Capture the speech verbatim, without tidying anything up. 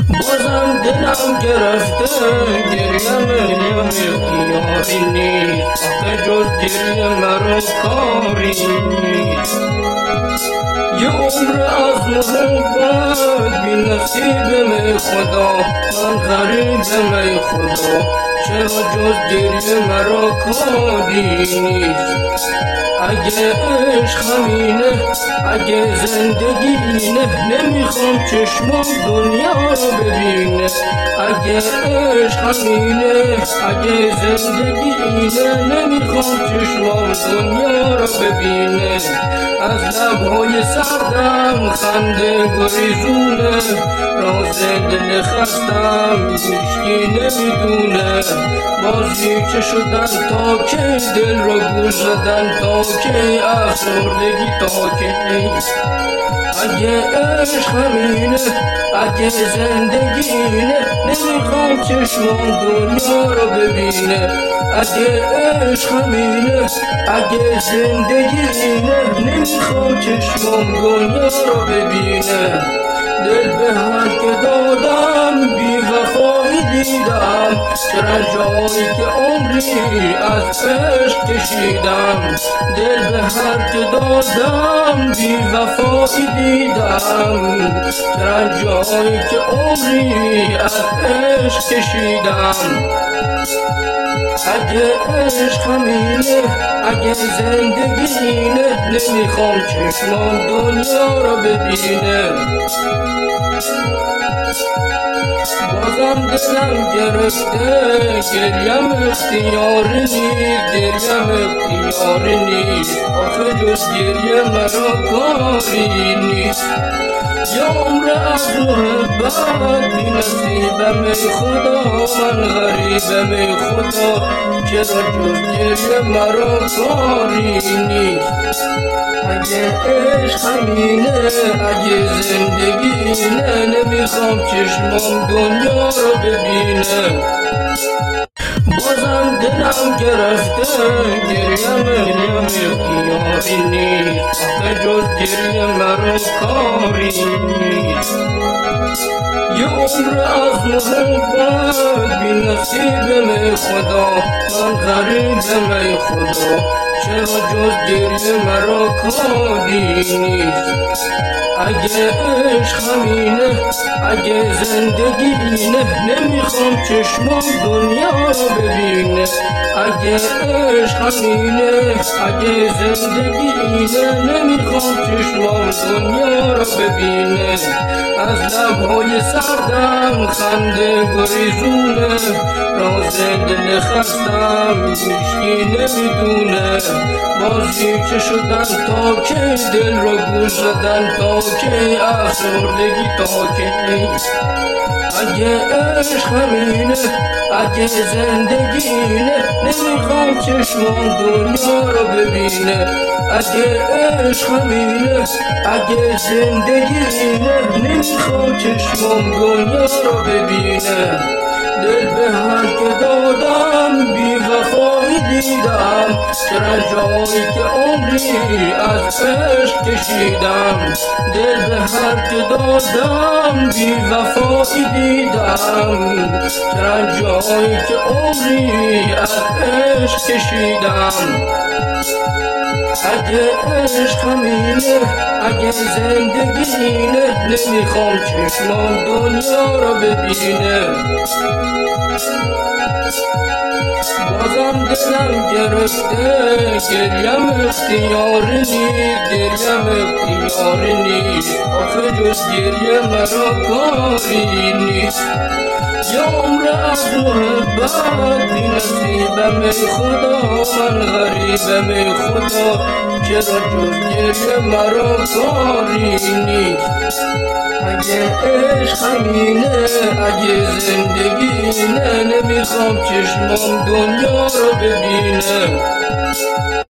بازم دلم گرفته گریم اختیاری نیست، آخه جز گریه مرا کاری نیست. یه عمر از محبت بی نصیب می خدا، من غریب می خدا، چرا جز گریه مرا کاری نیست. اگه عشق همینه، اگه زندگی اینه، نمیخوام چشمم دنیا رو ببینه. اگه عشق همینه، اگه زندگی اینه، نمیخوام چشمم دنیا رو ببینه. از لبهای سردم خنده گریزونه، راز دل خستم هیچکی نمیدونه. بازی که شدن تا که دل را گول زدن، تا که افسردگی تا که. اگه عشق همینه، اگه زندگی اینه، نمیخوام چشمم دنیا رو ببینه. اگه عشق همینه، اگه زندگی اینه، نمیخوام چشمم دنیا رو ببینه. دل به هر که دادم بی وفایی دیدم، چرا جایی که عمری از عشق کشیدم. دل به هر که دادم بی وفایی دیدم، چرا جایی که عمری از عشق کشیدم. اگه عشق همینه، اگه زندگی اینه، نمیخوام چشمم دنیا رو ببینه. بازم دلم گرفته گریم اختیاری نیست، گریم اختیاری نیست، آخه جز گریه مرا کاری نیست. یه عمر از محبت بی نصیبم ای خدا، من غریبم ای خدا، چرا جز گریه مرا کاری نیست. اگه عشق همینه، اگه زندگی اینه، نمیخوام چشمم دنیا رو ببینه. بازم دلم گرفته گریم اختیاری نیست، آخه جز گریه مرا کاری نیست. یه عمر از محبت بی نصیب می خدا، من غریب می خدا، چرا جز گریه مرا کاری نیست. اگه عشق همینه، اگه زندگی اینه، نمیخوام چشمم دنیا رو ببینه. اگه عشق همینه، اگه زندگی اینه، نمیخوام چشمم دنیا رو ببینه. از لبهای سردم خنده گریزونه، راز دل خستم هیچکی نمیدونه. بازی که شدن تا که دل را گول زدن، تا که افسردگی تا که. اگه عشق همینه، اگه زندگی اینه، نمیخوام چشمم دنیا رو ببینه. اگه عشق همینه، اگه زندگی اینه، نمیخوام چشمم دنیا رو ببینه. دل به هر که دادم بی وفایی دیدم، چرا جایی که عمری از عشق کشیدم. دل به هر که دادم بی وفایی دیدم، چرا جایی که عمری از عشق کشیدم. اگه عشق همینه، اگه زندگی اینه، نمیخوام چشمم دنیا رو ببینه. بازم دلم گرفته گریم اختیاری نیست، گریم اختیاری نیست، آخه جز گریه مرا کاری نیست. یه عمر از محبت بی نصیبم ای خدا، من غریبم ای خدا، چرا جز گریه مرا کاری نیست. اگه عشق همینه، اگه زندگی اینه، نمیخوام چشمم دنیا رو ببینه.